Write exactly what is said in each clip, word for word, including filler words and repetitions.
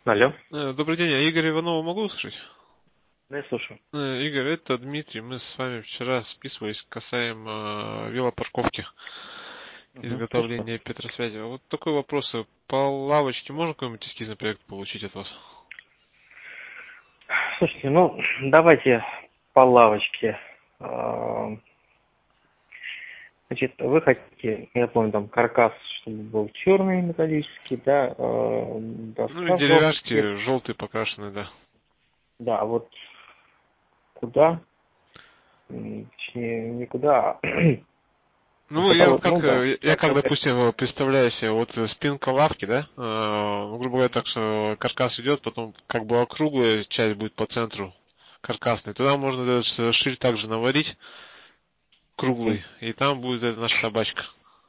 Алло. Э, Добрый день, а Игорь Иванова могу услышать? Да, я слушаю. Э, Игорь, это Дмитрий. Мы с вами вчера списывались касаемо э, велопарковки, Мгм, слушаю. изготовления Петросвязи. Вот такой вопрос. э, По лавочке можно какой-нибудь эскизный проект получить от вас? Слушайте, ну, давайте по лавочке. А, Значит, вы хотите, я помню, там каркас, чтобы был черный металлический, да, а, Ну и доска жесткая, деревяшки желтые покрашенные, да. да, вот куда, М, точнее, никуда, а Ну, я куда вот вот, ну как, да, э, я как, как, как, как- допустим, э, представляю себе, вот э, спинка лавки, да, э, ну, грубо говоря, так что каркас идет, потом как бы округлая часть будет по центру каркасной. Туда можно этот ширь также наварить, Мгм. круглый, и там будет эта наша собачка.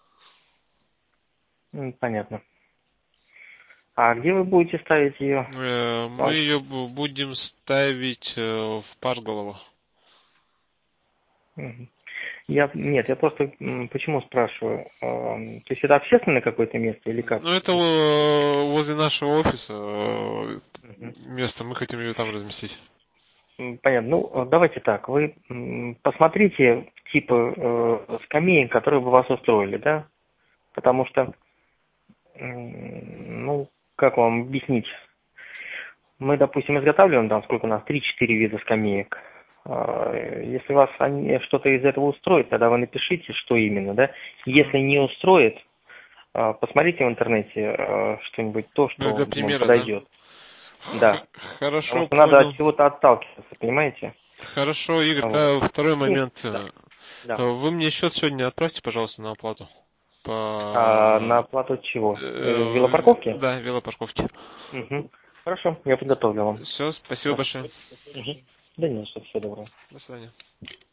М, понятно. А где вы будете ставить ее? Э, Мы ее будем ставить э, в Парголово. Я, нет, я просто м, почему спрашиваю? Эм, То есть это общественное какое-то место или как? Ну, это э, возле нашего офиса э, Мгм. место, мы хотим ее там разместить. М, Понятно. Ну, э, давайте так. Вы м, посмотрите типы э, скамеек, которые бы вас устроили, да? Потому что, м, ну, как вам объяснить? Мы, допустим, изготавливаем там сколько у нас, три-четыре вида скамеек. А, Если вас они- что-то из этого устроит, тогда вы напишите, что именно, да? Мгм. Если не устроит, а, посмотрите в интернете э, что-нибудь то, Ну, что для вам примера, да? подойдет. Х- Да. Потому Хорошо, что надо от понял. чего-то отталкиваться, понимаете? Хорошо, Игорь, Вот. тогда второй И, момент. да, Э, да. Вы мне счет сегодня отправьте, пожалуйста, на оплату. А на По оплату чего? Э, э, Велопарковки? да, велопарковке. Угу. Хорошо, я подготовлю вам. Все, спасибо Всё. большое. Мгм. Да нет, все доброго. До свидания.